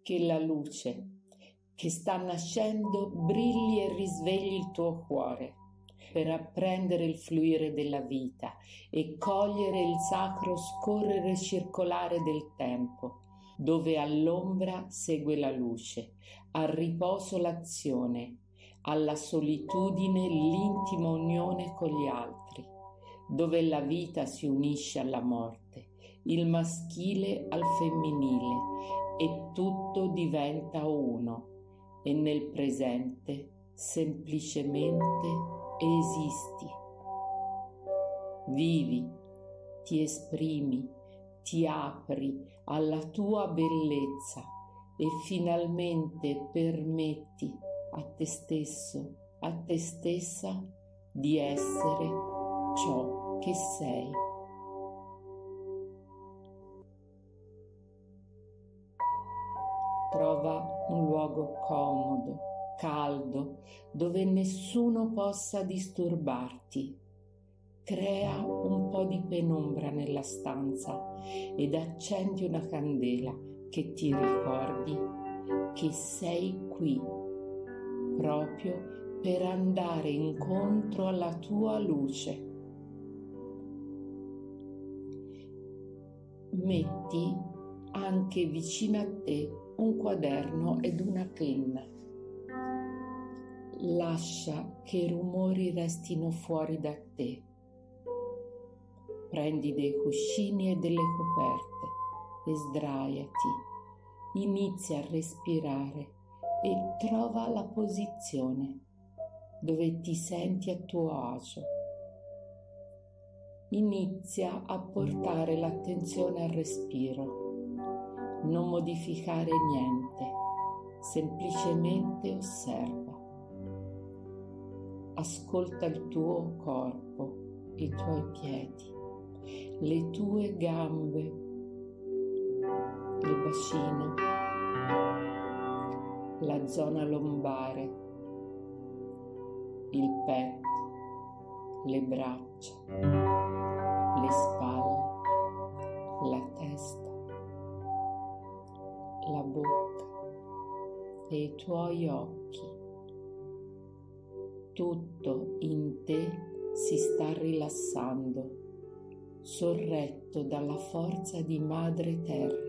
che la luce che sta nascendo brilli e risvegli il tuo cuore per apprendere il fluire della vita e cogliere il sacro scorrere circolare del tempo, dove all'ombra segue la luce, al riposo l'azione, alla solitudine l'intima unione con gli altri, dove la vita si unisce alla morte, il maschile al femminile e tutto diventa uno e nel presente semplicemente esisti. Vivi, ti esprimi, ti apri alla tua bellezza e finalmente permetti a te stesso, a te stessa di essere ciò che sei. Trova un luogo comodo, caldo, dove nessuno possa disturbarti. Crea un po' di penombra nella stanza ed accendi una candela che ti ricordi che sei qui, proprio per andare incontro alla tua luce. Metti anche vicino a te un quaderno ed una penna. Lascia che i rumori restino fuori da te. Prendi dei cuscini e delle coperte e sdraiati. Inizia a respirare e trova la posizione dove ti senti a tuo agio. Inizia a portare l'attenzione al respiro. Non modificare niente, semplicemente osserva. Ascolta il tuo corpo, i tuoi piedi, le tue gambe, il bacino, la zona lombare, il petto, le braccia, le spalle, la testa, la bocca e i tuoi occhi. Tutto in te si sta rilassando, sorretto dalla forza di Madre Terra.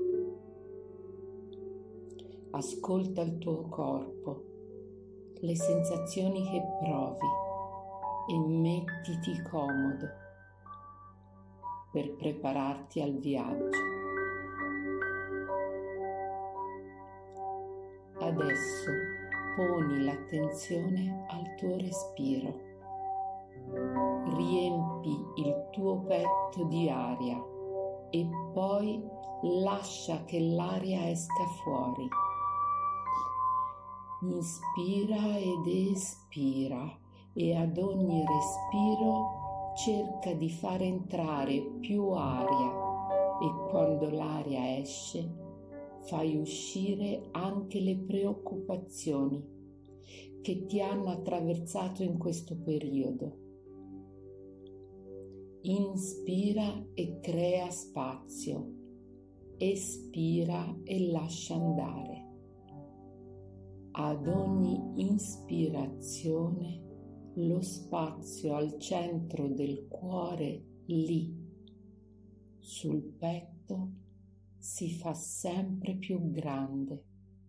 Ascolta il tuo corpo, le sensazioni che provi e mettiti comodo per prepararti al viaggio. Adesso poni l'attenzione al tuo respiro. Riempi il tuo petto di aria e poi lascia che l'aria esca fuori. Inspira ed espira e ad ogni respiro cerca di far entrare più aria e quando l'aria esce fai uscire anche le preoccupazioni che ti hanno attraversato in questo periodo. Inspira e crea spazio, espira e lascia andare. Ad ogni ispirazione lo spazio al centro del cuore lì, sul petto, si fa sempre più grande.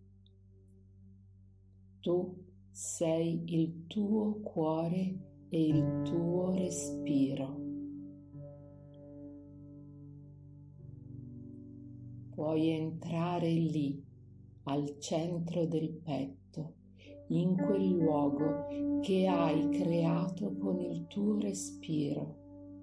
Tu sei il tuo cuore e il tuo respiro. Puoi entrare lì, al centro del petto, in quel luogo che hai creato con il tuo respiro.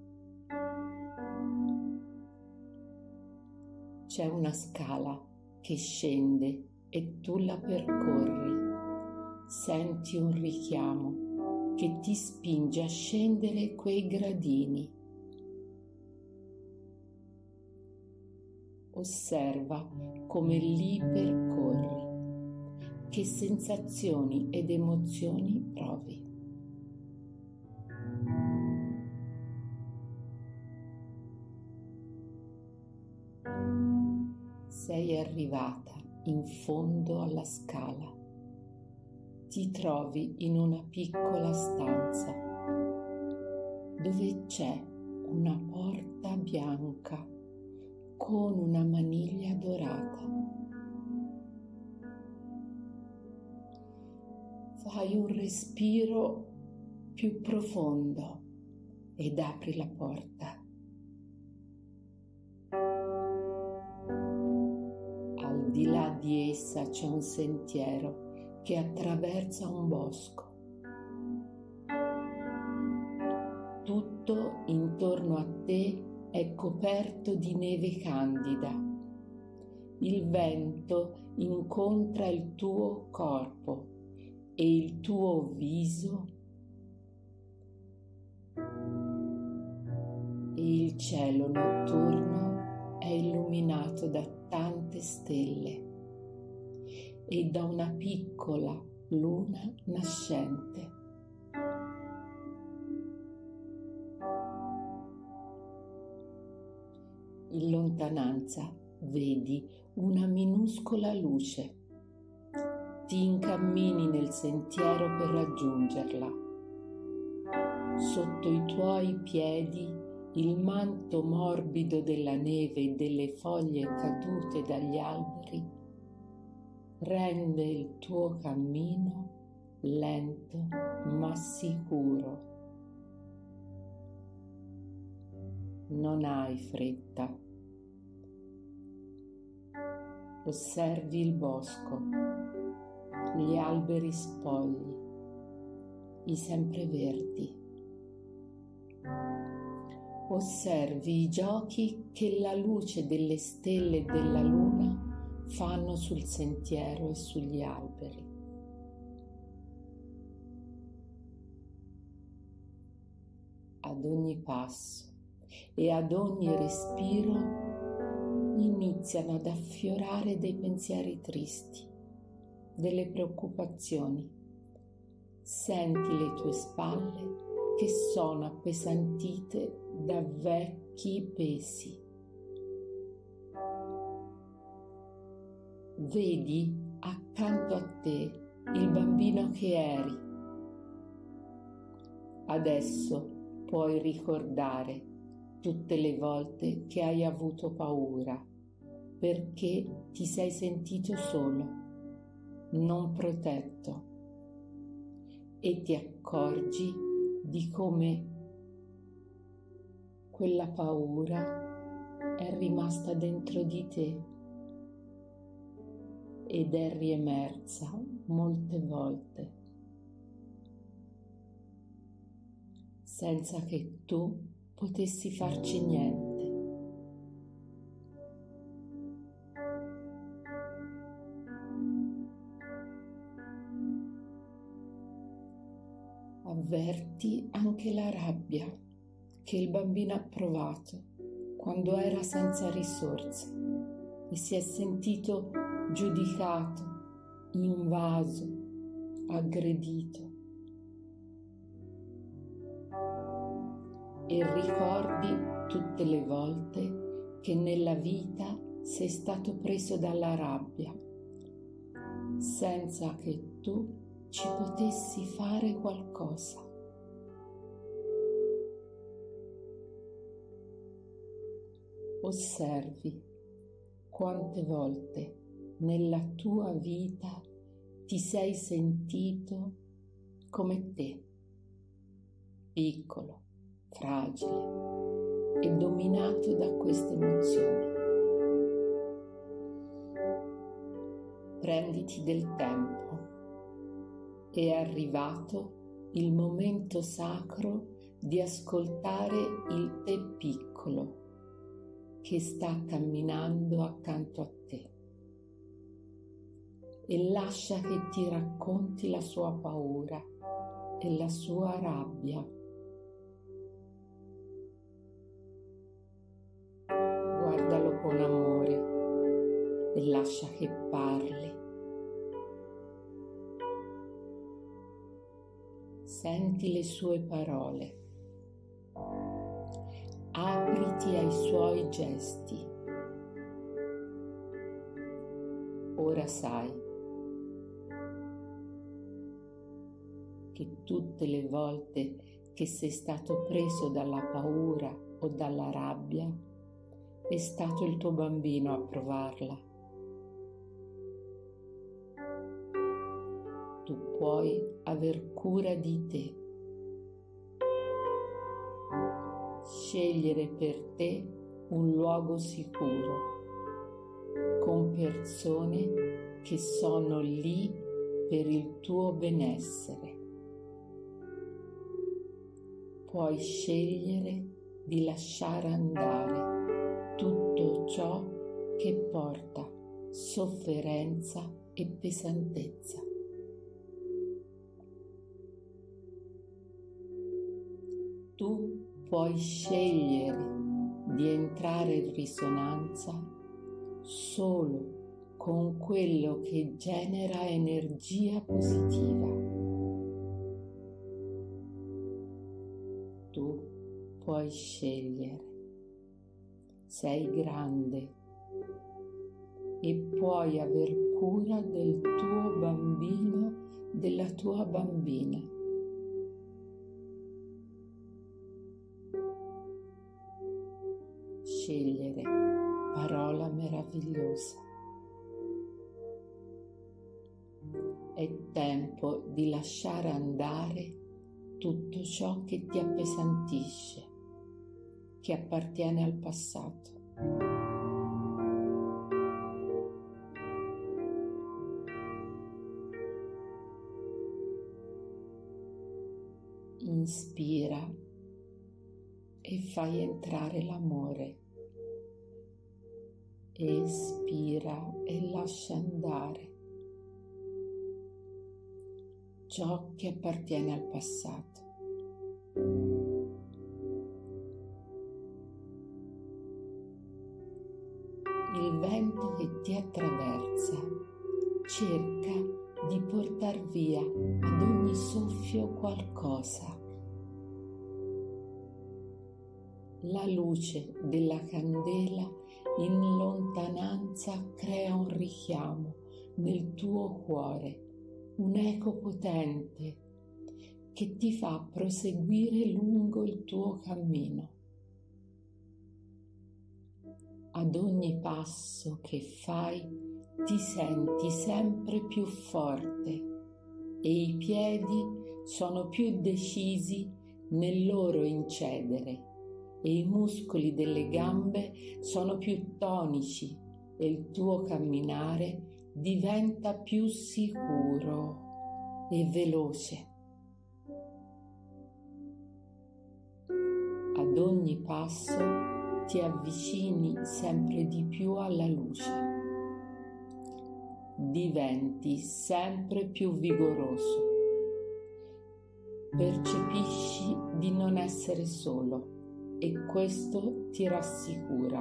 C'è una scala che scende e tu la percorri. Senti un richiamo che ti spinge a scendere quei gradini. Osserva come lì percorri, che sensazioni ed emozioni provi. Sei arrivata in fondo alla scala. Ti trovi in una piccola stanza dove c'è una porta bianca con una maniglia dorata. Fai un respiro più profondo ed apri la porta. Al di là di essa c'è un sentiero che attraversa un bosco. Tutto intorno a te è coperto di neve candida. Il vento incontra il tuo corpo e il tuo viso e il cielo notturno è illuminato da tante stelle e da una piccola luna nascente. In lontananza vedi una minuscola luce. Ti incammini nel sentiero per raggiungerla. Sotto i tuoi piedi il manto morbido della neve e delle foglie cadute dagli alberi rende il tuo cammino lento ma sicuro. Non hai fretta. Osservi il bosco, gli alberi spogli, i sempreverdi. Osservi i giochi che la luce delle stelle e della luna fanno sul sentiero e sugli alberi. Ad ogni passo e ad ogni respiro iniziano ad affiorare dei pensieri tristi, delle preoccupazioni. Senti le tue spalle che sono appesantite da vecchi pesi. Vedi accanto a te il bambino che eri. Adesso puoi ricordare tutte le volte che hai avuto paura perché ti sei sentito solo, non protetto, e ti accorgi di come quella paura è rimasta dentro di te ed è riemersa molte volte senza che tu potessi farci niente. Avverti anche la rabbia che il bambino ha provato quando era senza risorse e si è sentito giudicato, invaso, aggredito. E ricordi tutte le volte che nella vita sei stato preso dalla rabbia senza che tu ci potessi fare qualcosa. Osservi quante volte nella tua vita ti sei sentito come te, piccolo, fragile e dominato da queste emozioni. Prenditi del tempo. È arrivato il momento sacro di ascoltare il te piccolo che sta camminando accanto a te e lascia che ti racconti la sua paura e la sua rabbia. Guardalo con amore e lascia che parli. Senti le sue parole. Apriti ai suoi gesti. Ora sai che tutte le volte che sei stato preso dalla paura o dalla rabbia, è stato il tuo bambino a provarla. Tu puoi aver cura di te, scegliere per te un luogo sicuro, con persone che sono lì per il tuo benessere. Puoi scegliere di lasciare andare tutto ciò che porta sofferenza e pesantezza. Tu puoi scegliere di entrare in risonanza solo con quello che genera energia positiva. Tu puoi scegliere. Sei grande e puoi aver cura del tuo bambino, della tua bambina. Scegliere, parola meravigliosa. È tempo di lasciare andare tutto ciò che ti appesantisce, che appartiene al passato. Inspira e fai entrare l'amore. Espira e lascia andare ciò che appartiene al passato. Il vento che ti attraversa cerca di portar via ad ogni soffio qualcosa. La luce della candela in lontananza crea un richiamo nel tuo cuore, un eco potente che ti fa proseguire lungo il tuo cammino. Ad ogni passo che fai ti senti sempre più forte e i piedi sono più decisi nel loro incedere e i muscoli delle gambe sono più tonici e il tuo camminare diventa più sicuro e veloce. Ad ogni passo ti avvicini sempre di più alla luce. Diventi sempre più vigoroso. Percepisci di non essere solo e questo ti rassicura.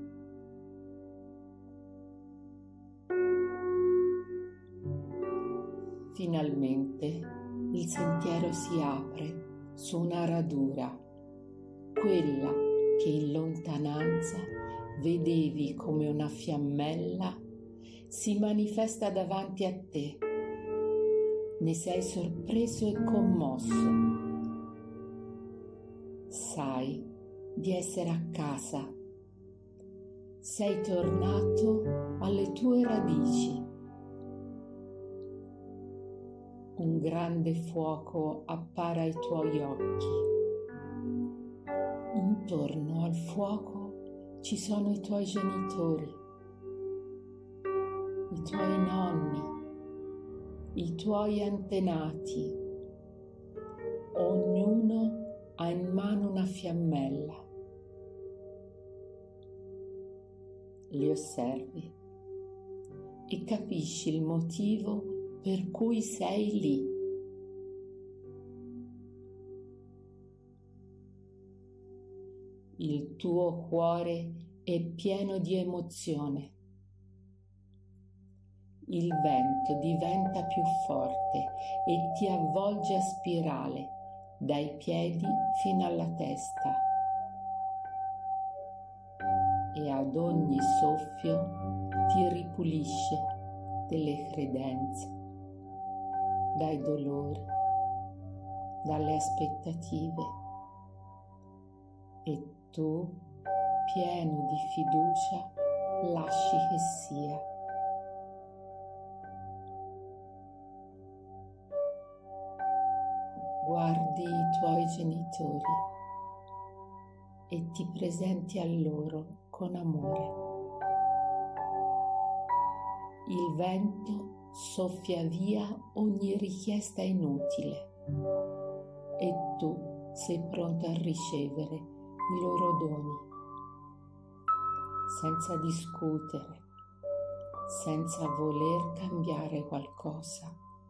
Finalmente il sentiero si apre su una radura, quella che in lontananza vedevi come una fiammella si manifesta davanti a te. Ne sei sorpreso e commosso. Sai di essere a casa. Sei tornato alle tue radici. Un grande fuoco appare ai tuoi occhi. Intorno al fuoco ci sono i tuoi genitori, i tuoi nonni, i tuoi antenati. Ognuno ha in mano una fiammella. Li osservi e capisci il motivo per cui sei lì. Il tuo cuore è pieno di emozione. Il vento diventa più forte e ti avvolge a spirale dai piedi fino alla testa. E ad ogni soffio ti ripulisce delle credenze, dai dolori, dalle aspettative, e tu, pieno di fiducia, lasci che sia. Guardi i tuoi genitori e ti presenti a loro con amore. Il vento soffia via ogni richiesta inutile e tu sei pronto a ricevere i loro doni, senza discutere, senza voler cambiare qualcosa.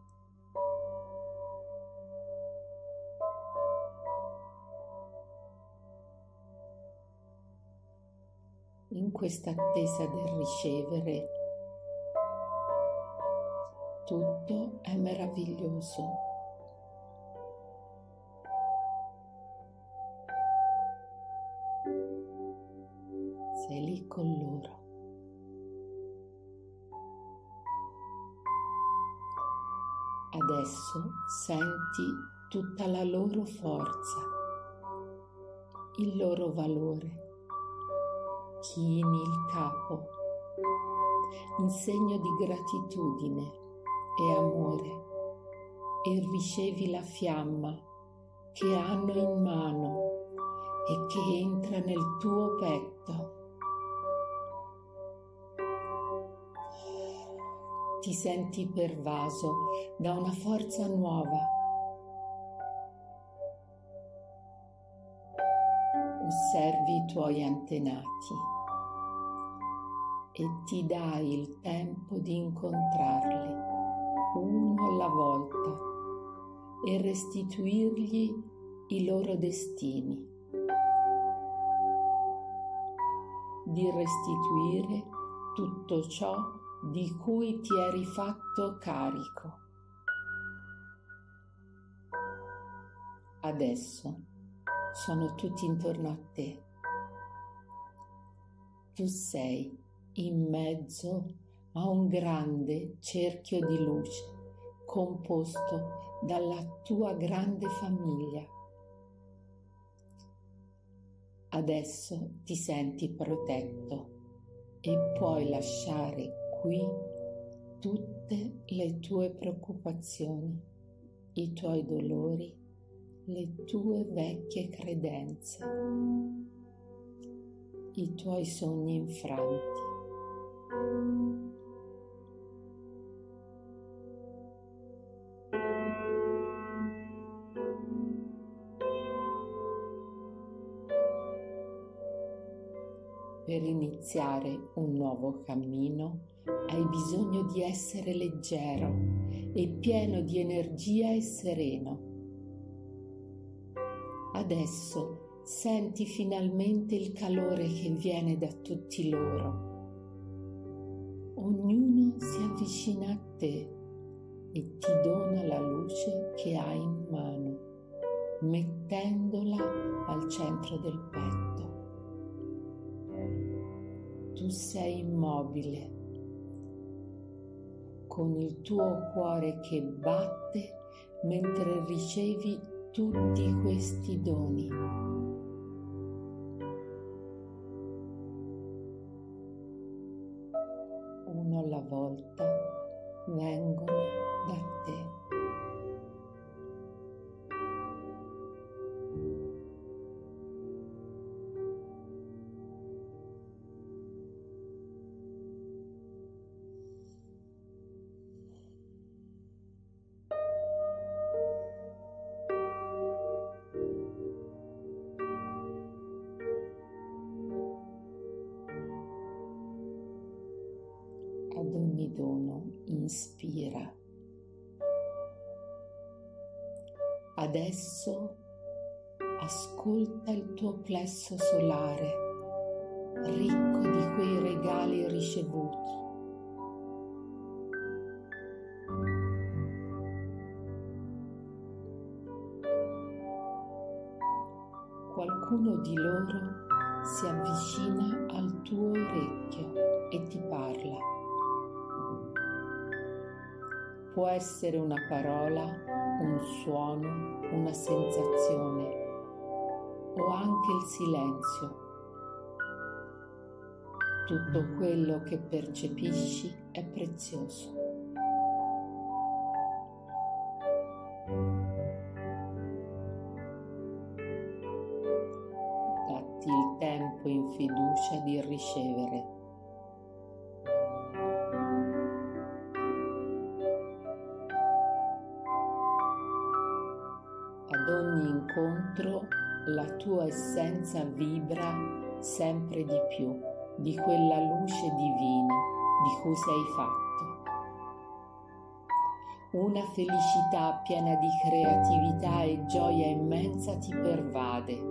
In questa attesa del ricevere, tutto è meraviglioso. Sei lì con loro. Adesso senti tutta la loro forza, il loro valore. Chini il capo in segno di gratitudine e amore e ricevi la fiamma che hanno in mano e che entra nel tuo petto. Ti senti pervaso da una forza nuova. Osservi i tuoi antenati e ti dai il tempo di incontrarli uno alla volta e restituirgli i loro destini, di restituire tutto ciò di cui ti eri fatto carico. Adesso sono tutti intorno a te. Tu sei in mezzo a un grande cerchio di luce composto dalla tua grande famiglia. Adesso ti senti protetto e puoi lasciare qui tutte le tue preoccupazioni, i tuoi dolori, le tue vecchie credenze, i tuoi sogni infranti. Per iniziare un nuovo cammino hai bisogno di essere leggero e pieno di energia e sereno. Adesso senti finalmente il calore che viene da tutti loro. Ognuno si avvicina a te e ti dona la luce che hai in mano, mettendola al centro del petto. Tu sei immobile, con il tuo cuore che batte mentre ricevi tutti questi doni. Uno alla volta vengono da te. Ad ogni dono inspira. Adesso ascolta il tuo plesso solare, ricco di quei regali ricevuti. Qualcuno di loro si avvicina al tuo orecchio e ti parla. Può essere una parola, un suono, una sensazione o anche il silenzio. Tutto quello che percepisci è prezioso. Datti il tempo in fiducia di ricevere. Ad ogni incontro la tua essenza vibra sempre di più di quella luce divina di cui sei fatto. Una felicità piena di creatività e gioia immensa ti pervade.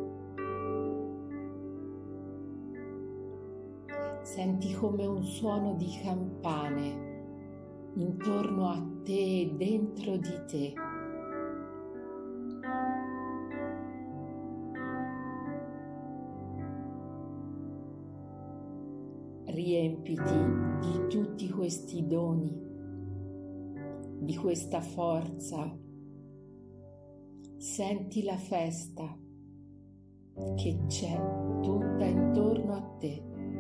Senti come un suono di campane intorno a te e dentro di te. Riempiti di tutti questi doni, di questa forza. Senti la festa che c'è tutta intorno a te.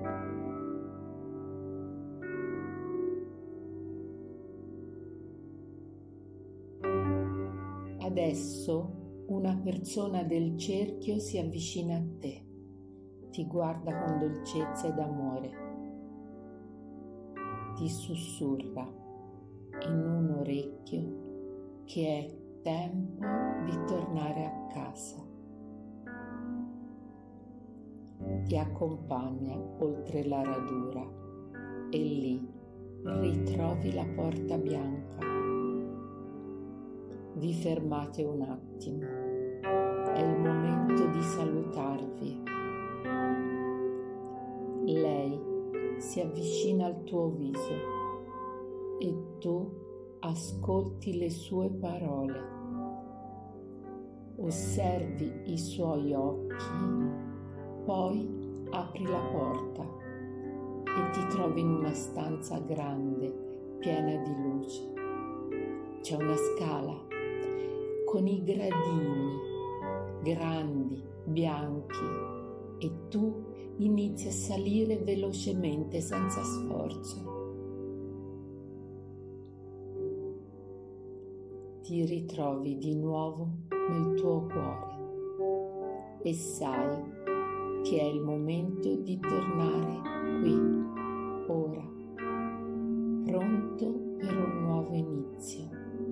Adesso una persona del cerchio si avvicina a te, ti guarda con dolcezza ed amore. Ti sussurra in un orecchio che è tempo di tornare a casa. Ti accompagna oltre la radura e lì ritrovi la porta bianca. Vi fermate un attimo, è il momento di salutarvi. Lei si avvicina al tuo viso e tu ascolti le sue parole. Osservi i suoi occhi, poi apri la porta e ti trovi in una stanza grande, piena di luce. C'è una scala con i gradini grandi, bianchi, e tu inizi a salire velocemente senza sforzo. Ti ritrovi di nuovo nel tuo cuore e sai che è il momento di tornare qui, ora, pronto per un nuovo inizio.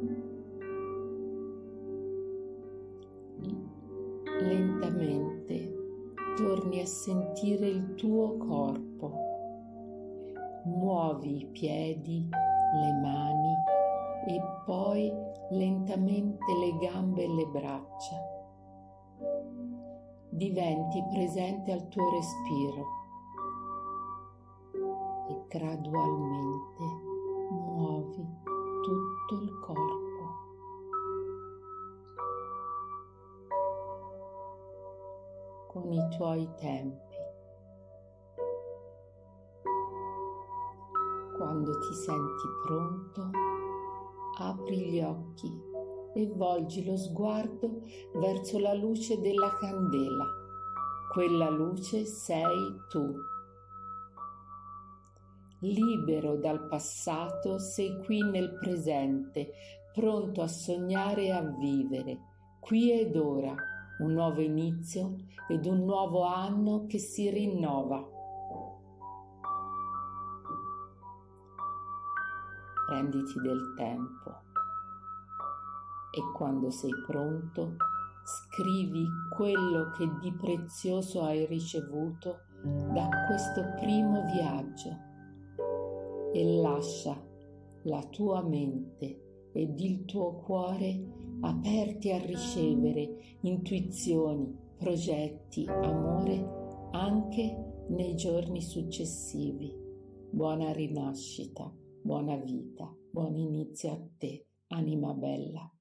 Lentamente torni a sentire il tuo corpo. Muovi i piedi, le mani e poi lentamente le gambe e le braccia. Diventi presente al tuo respiro e gradualmente muovi tutto il corpo. Con i tuoi tempi. Quando ti senti pronto, apri gli occhi e volgi lo sguardo verso la luce della candela. Quella luce sei tu. Libero dal passato, sei qui nel presente, pronto a sognare e a vivere, qui ed ora. Un nuovo inizio ed un nuovo anno che si rinnova. Prenditi del tempo e quando sei pronto scrivi quello che di prezioso hai ricevuto da questo primo viaggio e lascia la tua mente ed il tuo cuore aperti a ricevere intuizioni, progetti, amore anche nei giorni successivi. Buona rinascita, buona vita, buon inizio a te, anima bella.